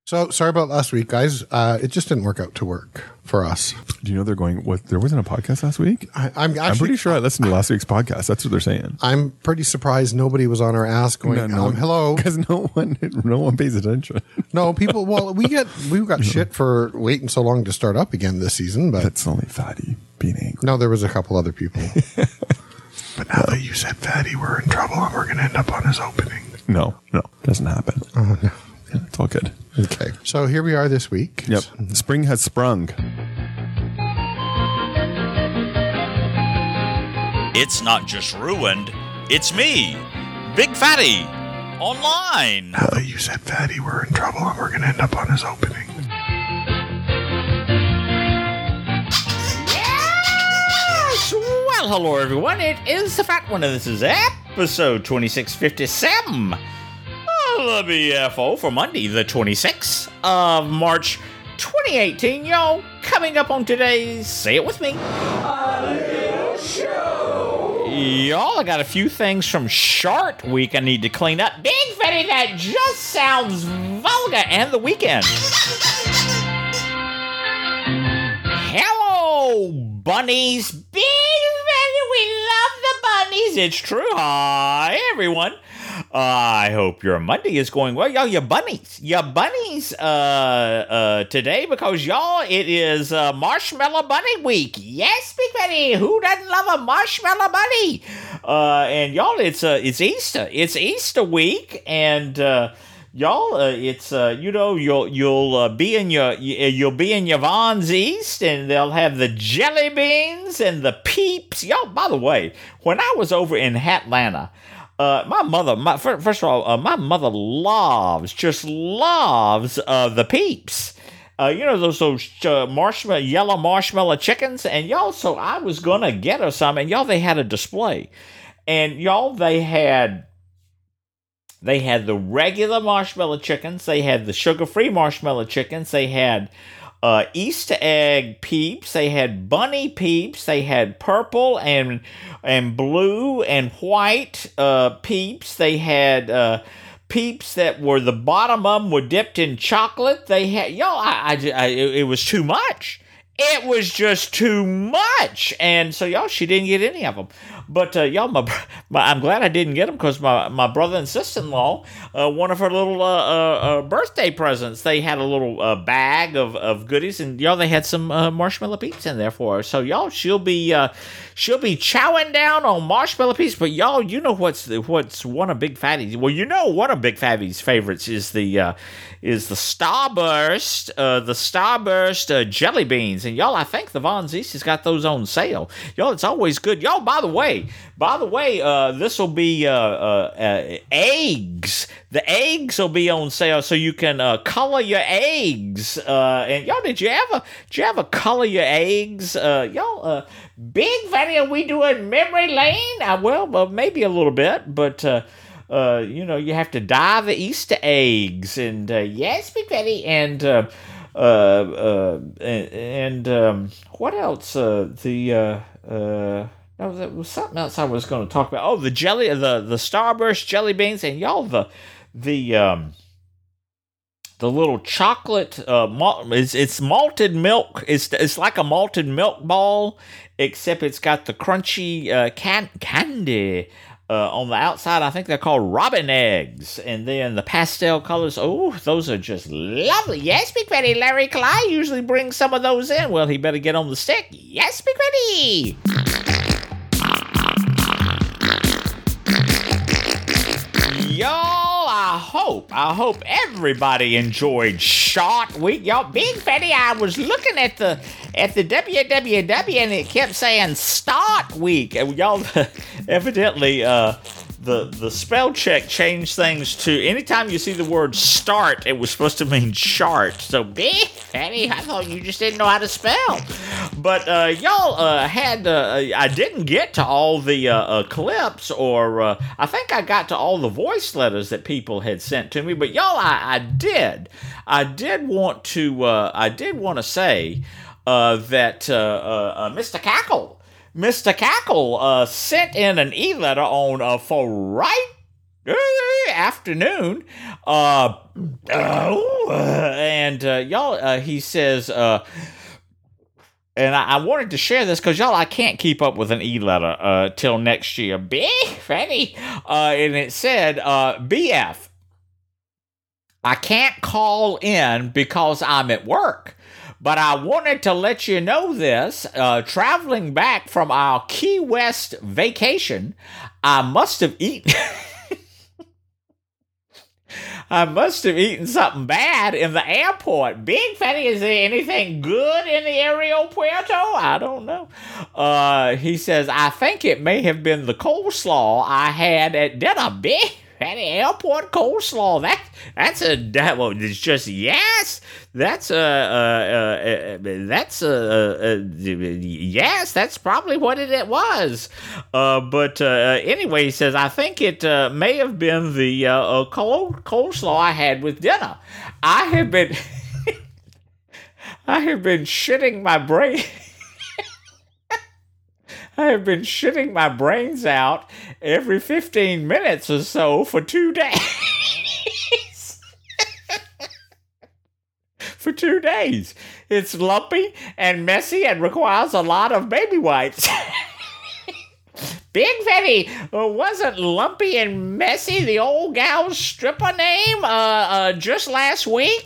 So sorry about last week, guys. It just didn't work out to work for us. Do you know they're going? What? There wasn't a podcast last week. I'm pretty sure I listened to last week's podcast. That's what they're saying. I'm pretty surprised nobody was on our ass going, hello, because no one pays attention. No, people. Well, we got shit for waiting so long to start up again this season, but that's only Fatty being angry. No, there was a couple other people. But now that you said Fatty, we're in trouble and we're going to end up on his opening. No, doesn't happen. Oh no. Yeah, it's all good. Okay. So here we are this week. Yep. Spring has sprung. It's not just ruined, it's me, Big Fatty, online. Now that you said Fatty, we're in trouble and we're going to end up on his opening. Yes! Well, hello everyone, it is the Fat One and this is episode 2657. The BFO for Monday, the 26th of March, 2018. Yo, coming up on today's Say It With Me. A little show. Y'all, I got a few things from Shart Week I need to clean up. Big Fatty, that just sounds vulgar. And the weekend. Hello, bunnies. Big Fatty, we love the bunnies. It's true. Hi, everyone. I hope your Monday is going well. Y'all, your bunnies today, because y'all, it is Marshmallow Bunny Week. Yes, Big Fatty, who doesn't love a marshmallow bunny? And y'all, it's Easter. It's Easter week, and y'all, it's you'll be in your Vons East, and they'll have the jelly beans and the peeps. Y'all, by the way, when I was over in Hatlanta, my mother loves the peeps. Those yellow marshmallow chickens. And y'all, so I was going to get her some. And y'all, they had a display. And y'all, they had the regular marshmallow chickens. They had the sugar-free marshmallow chickens. They had Easter egg peeps. They had bunny peeps. They had purple and blue and white peeps. They had peeps that were, the bottom of them were dipped in chocolate. They had, it was too much. It was just too much. And so, y'all, she didn't get any of them. But, y'all, I'm glad I didn't get them, because my brother and sister-in-law, one of her little birthday presents, they had a little bag of goodies, and, y'all, they had some marshmallow peeps in there for her. So, y'all, she'll be chowing down on marshmallow peeps. But, y'all, you know what's one of Big Fatty's? Well, you know one of Big Fatty's favorites is the Starburst jelly beans. And y'all, I think the Vons East has got those on sale. Y'all, it's always good. Y'all, by the way, this will be eggs. The eggs will be on sale, so you can color your eggs. And y'all, did you ever color your eggs? Y'all, Big Fatty, are we doing memory lane? Well, maybe a little bit, but you have to dye the Easter eggs, and yes, Big Fatty, and what else? No, that was something else I was going to talk about. Oh, the Starburst jelly beans, and y'all, the little chocolate it's malted milk. It's like a malted milk ball, except it's got the crunchy candy on the outside. I think they're called robin eggs, and then the pastel colors. Oh, those are just lovely. Yes, Big Fatty. Larry Cly usually brings some of those in. Well, he better get on the stick. Yes, Big Fatty. Y'all, I hope everybody enjoyed Shart Week. Y'all, Big Fatty, I was looking at the www, and it kept saying Start Week. Y'all, evidently, the spell check changed things to, anytime you see the word start, it was supposed to mean chart. So, Big Fatty, I thought you just didn't know how to spell. But y'all I didn't get to all the clips, or I think I got to all the voice letters that people had sent to me. But y'all, I did want to say that Mr. Cackle sent in an e-letter on Friday afternoon, And y'all, he says, and I wanted to share this because y'all, I can't keep up with an e-letter till next year. Big Fanny, and it said, BF, I can't call in because I'm at work. But I wanted to let you know this. Traveling back from our Key West vacation, I must have eaten. I must have eaten something bad in the airport. Big Fatty, is there anything good in the Aero Puerto? I don't know. He says, I think it may have been the coleslaw I had at dinner. Big Fatty, airport coleslaw. That's it's just yes. Yes, that's probably what it was. But anyway, he says, I think it may have been the coleslaw I had with dinner. I have been shitting my brain. I have been shitting my brains out every 15 minutes or so for 2 days. For 2 days. It's lumpy and messy and requires a lot of baby wipes. Big Fatty, wasn't Lumpy and Messy the old gal's stripper name just last week?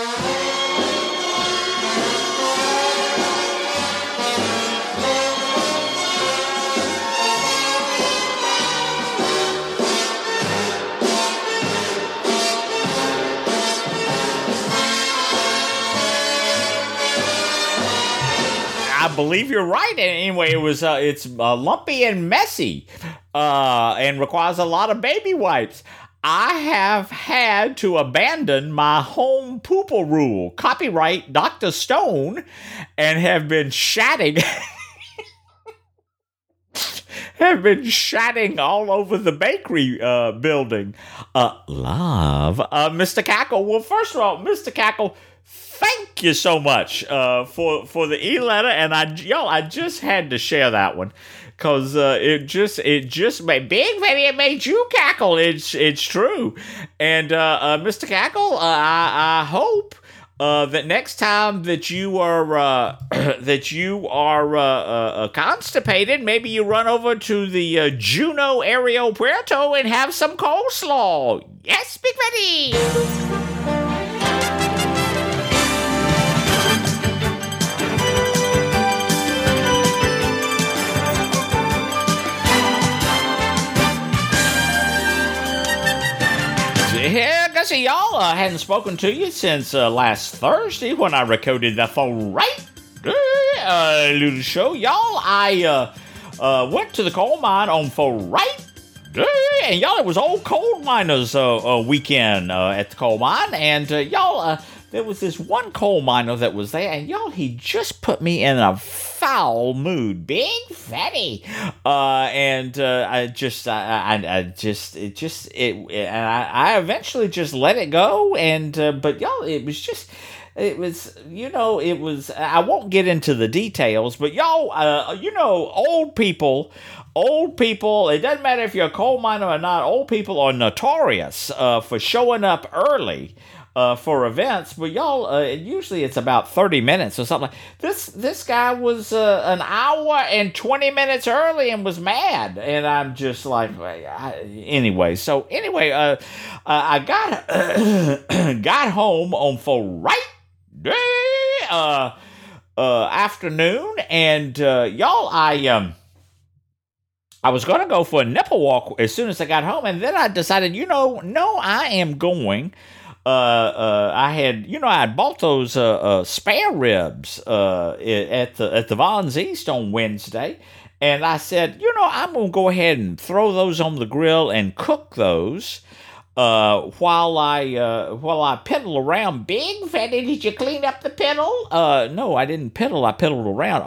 I believe you're right. Anyway, it's lumpy and messy, and requires a lot of baby wipes. I have had to abandon my home pooper rule, copyright Dr. Stone, and have been shatting. Have been shatting all over the bakery building. Love, Mr. Cackle. Well, first of all, Mr. Cackle, thank you so much for the e-letter, and I just had to share that one because it just made Big Fatty, it made you cackle. It's true, and Mr. Cackle, I hope that next time that you are constipated, maybe you run over to the Juno Aero Puerto and have some coleslaw. Yes, Big Fatty. Yeah, Gussie, y'all, hadn't spoken to you since last Thursday when I recorded the right little show. Y'all, I went to the coal mine on right, and y'all, it was old coal miners weekend at the coal mine, and y'all, there was this one coal miner that was there, and y'all, he just put me in a foul mood, Big Fatty, and I eventually just let it go, and but y'all, it was I won't get into the details, but y'all, old people, it doesn't matter if you're a coal miner or not, old people are notorious for showing up early for events, but y'all, usually it's about 30 minutes or something. This guy was an hour and 20 minutes early and was mad, and I'm just like, anyway. I got home on Friday afternoon, and y'all, I was going to go for a nipple walk as soon as I got home, and then I decided, no, I am going. I had bought those spare ribs at the Vons East on Wednesday, and I said, I'm gonna go ahead and throw those on the grill and cook those while I piddle around. Big Fatty, did you clean up the piddle? No, I didn't piddle. I piddled around.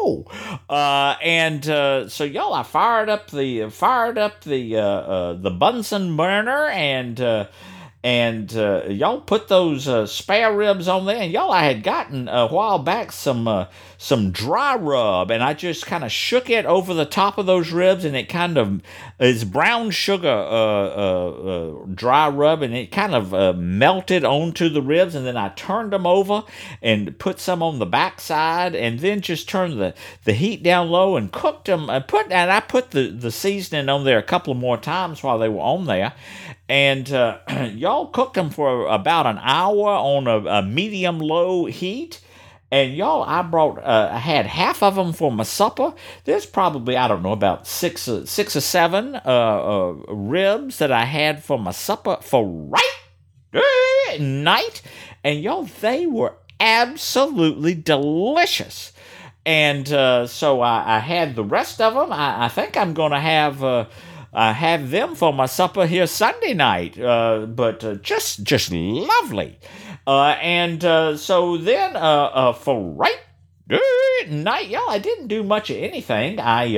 So y'all, I fired up the Bunsen burner, And y'all put those spare ribs on there, and y'all, I had gotten a while back some dry rub, and I just kind of shook it over the top of those ribs, and it kind of is brown sugar dry rub, and it kind of melted onto the ribs, and then I turned them over and put some on the backside, and then just turned the heat down low and cooked them. I put the seasoning on there a couple of more times while they were on there. And y'all cooked them for about an hour on a medium-low heat. And y'all, I had half of them for my supper. There's probably, I don't know, about six or seven ribs that I had for my supper for right night. And y'all, they were absolutely delicious. And so I had the rest of them. I think I'm going to have them for my supper here Sunday night, but just lovely. So then for right night, y'all, I didn't do much of anything.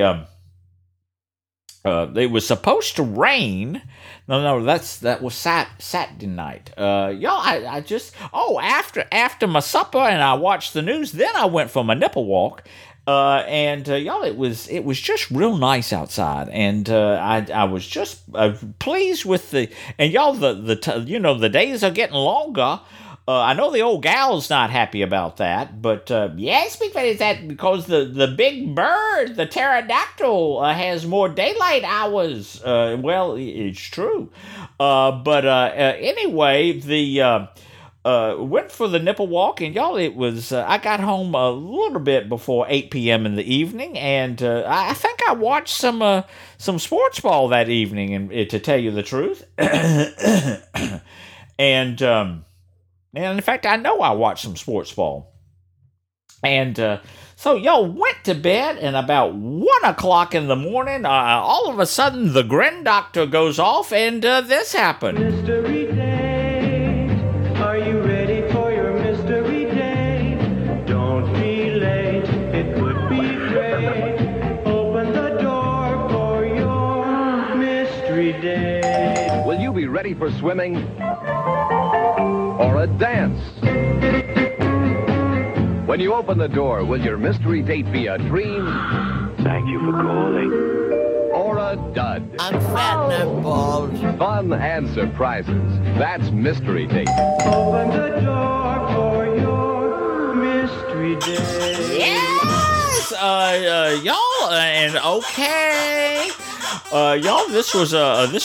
It was supposed to rain. No, that was Saturday night. Y'all, I just after my supper and I watched the news, then I went for my nipple walk. Y'all, it was just real nice outside, and I was just pleased with y'all, the days are getting longer. I know the old gal's not happy about that, but yes, because that because the big bird, the pterodactyl, has more daylight hours. Well, it's true, but anyway, went for the nipple walk, and y'all, it was, I got home a little bit before 8 p.m. in the evening, and I think I watched some sports ball that evening, and to tell you the truth. And in fact, I know I watched some sports ball. And so y'all went to bed, and about 1 o'clock in the morning, all of a sudden, the grin doctor goes off, and this happened. Mystery date, are you ready for your mystery date? Don't be late, it would be great. Open the door for your mystery date. Will you be ready for swimming or a dance? When you open the door, will your mystery date be a dream? Thank you for calling. Or a dud? I'm fat and I'm bald. Fun and surprises. That's Mystery Date. Open the door for your mystery date. Yes, y'all, and okay. Y'all, this was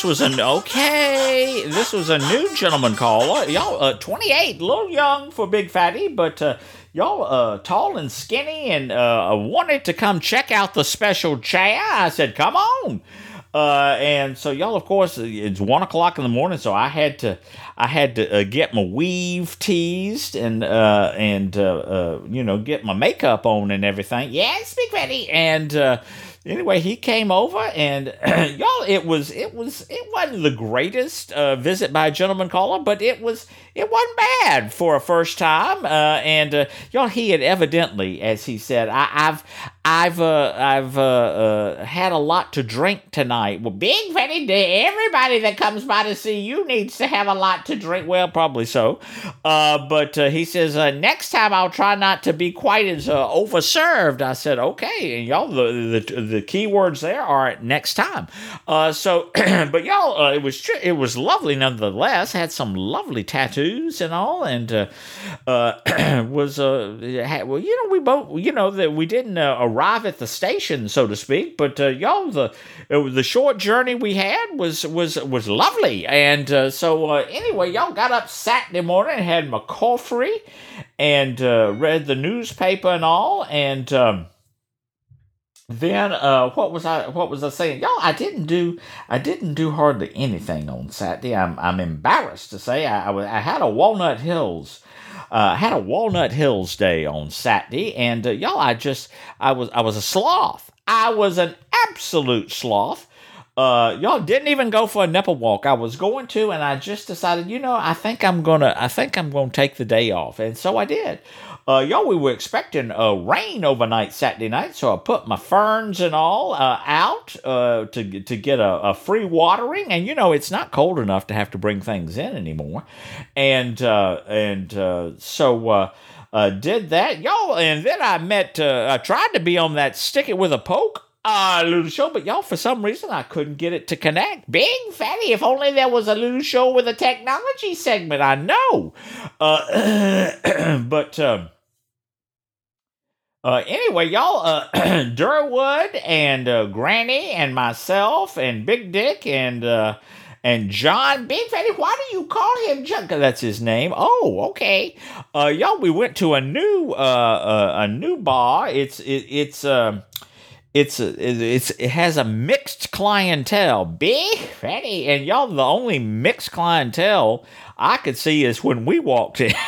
a new gentleman caller. Y'all, 28, a little young for Big Fatty, but y'all, tall and skinny, and wanted to come check out the special chair. I said, come on. And so y'all, of course, it's 1 o'clock in the morning, so I had to get my weave teased and get my makeup on and everything. Yes, Big Fatty. And anyway, he came over, and y'all, it wasn't the greatest visit by a gentleman caller, but it wasn't bad for a first time. Y'all, he had evidently, as he said, I've had a lot to drink tonight. Well, Big Fatty, everybody that comes by to see you needs to have a lot to drink. Well, probably so. But he says, next time I'll try not to be quite as overserved. I said, okay. And y'all, the key words there are next time. But y'all, it was lovely nonetheless. Had some lovely tattoos and all, and we both, that we didn't arrive at the station, so to speak, but y'all, the short journey we had was lovely. And anyway, y'all got up Saturday morning, had my coffee, and read the newspaper and all, and then what was I saying? Y'all, I didn't do hardly anything on Saturday. I'm embarrassed to say I had a Walnut Hills. Had a Walnut Hills day on Saturday, and y'all, I was a sloth. I was an absolute sloth. Y'all didn't even go for a nipple walk. I was going to, and I just decided, I think I'm gonna take the day off, and so I did. Y'all, we were expecting rain overnight Saturday night, so I put my ferns and all out to get a free watering, and it's not cold enough to have to bring things in anymore, and so did that, y'all, and then I tried to be on that Stick It With a Poke little show, but y'all, for some reason, I couldn't get it to connect. Big Fatty, if only there was a little show with a technology segment, I know. But anyway, y'all, Durwood and Granny and myself and Big Dick and John, Big Fatty, why do you call him John? That's his name. Oh, okay. Y'all, we went to a new bar. It has a mixed clientele, Big Fatty, and y'all, the only mixed clientele I could see is when we walked in.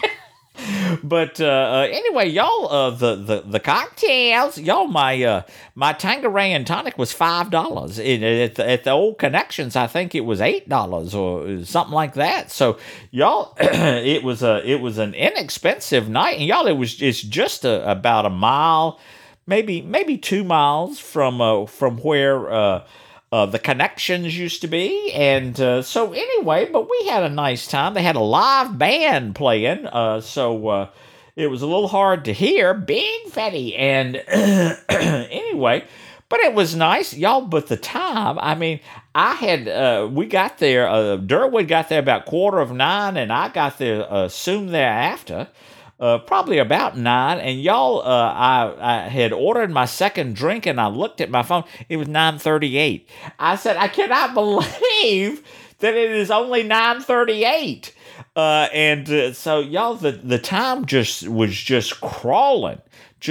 But anyway, y'all, the cocktails, y'all, my Tanqueray and tonic was $5. At the old Connections, I think it was $8 or something like that. So y'all, it was an inexpensive night, and y'all, it's just about a mile. Maybe 2 miles from where the Connections used to be, and so anyway, but we had a nice time. They had a live band playing, so it was a little hard to hear, Big Fatty, and anyway, but it was nice, y'all. But the time, I mean, we got there. Durwood got there about 9:15, and I got there soon thereafter. Probably about 9, and y'all, I had ordered my second drink, and I looked at my phone. It was 9:38. I said, I cannot believe that it is only 9:38. And so y'all, the time was just crawling.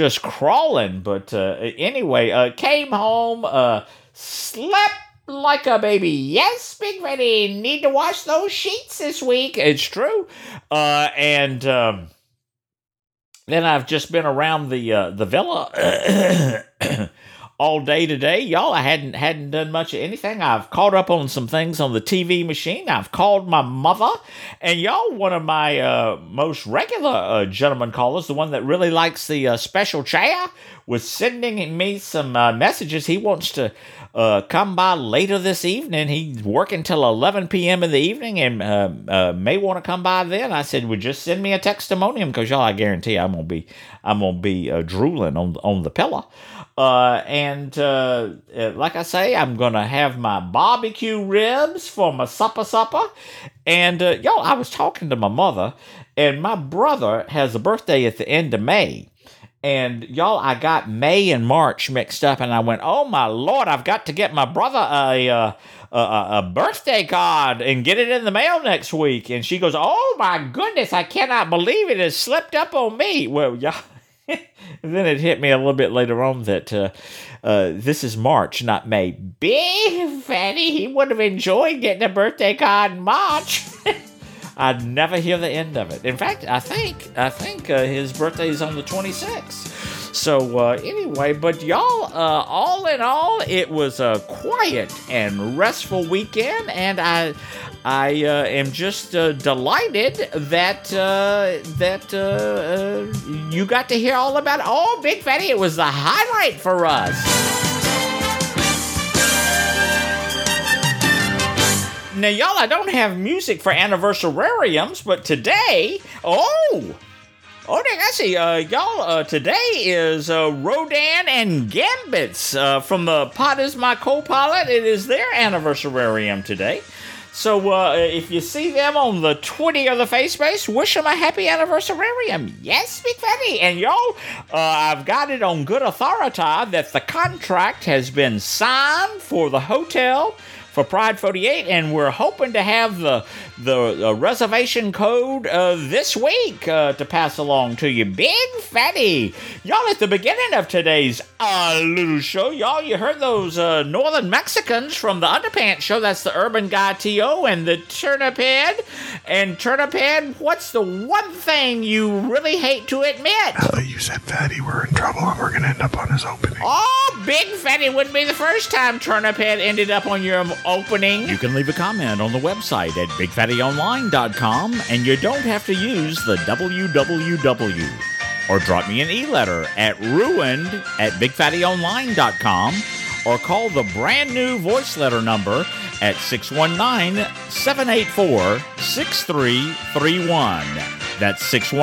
But anyway, came home, slept like a baby. Yes, Big Fatty, need to wash those sheets this week. It's true. And then I've just been around the villa all day today, y'all. I hadn't done much of anything. I've caught up on some things on the TV machine. I've called my mother, and y'all, one of my most regular gentleman callers, the one that really likes the special chair, was sending me some messages. He wants to come by later this evening. He's working till 11 p.m. in the evening, and may want to come by then. I said, well, just send me a testimonium, because y'all, I guarantee I'm gonna be drooling on the pillow. And like I say, I'm gonna have my barbecue ribs for my supper. And y'all, I was talking to my mother, and my brother has a birthday at the end of May. And y'all, I got May and March mixed up, and I went, oh my Lord, I've got to get my brother a birthday card and get it in the mail next week. And she goes, oh my goodness, I cannot believe it has slipped up on me. Well, y'all, and then it hit me a little bit later on that this is March, not May. Big Fatty, he would have enjoyed getting a birthday card in March. I'd never hear the end of it. In fact, I think his birthday is on the 26th. So anyway, but y'all, all in all, it was a quiet and restful weekend, and I am just delighted that you got to hear all about it. Oh, Big Fatty, it was the highlight for us. Now, y'all, I don't have music for anniversariums, but today, I see, y'all, today is Rodan and Gambits from the Pot Is My Co-Pilot. It is their anniversarium today. So if you see them on the Twitter or the FaceBase, wish them a happy anniversarium. Yes, Big Fatty. And y'all, I've got it on good authority that the contract has been signed for the hotel for Pride 48, and we're hoping to have the reservation code this week to pass along to you. Big Fatty. Y'all, at the beginning of today's little show, y'all, you heard those Northern Mexicans from the Underpants Show. That's the Urban Guy T.O. and the Turnip Head. And Turnip Head, what's the one thing you really hate to admit? You said Fatty, we're in trouble and we're going to end up on his opening. Oh, Big Fatty wouldn't be the first time Turnip Head ended up on your opening. You can leave a comment on the website at BigFattyOnline.com, and you don't have to use the www. Or drop me an e-letter at ruined@BigFattyOnline.com, or call the brand new voice letter number at 619-784-6331. That's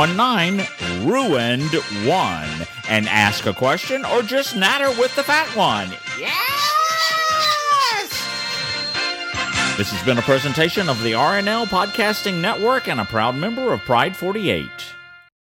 619-RUINED-1. And ask a question or just natter with the fat one. Yes! This has been a presentation of the RNL Podcasting Network and a proud member of Pride 48.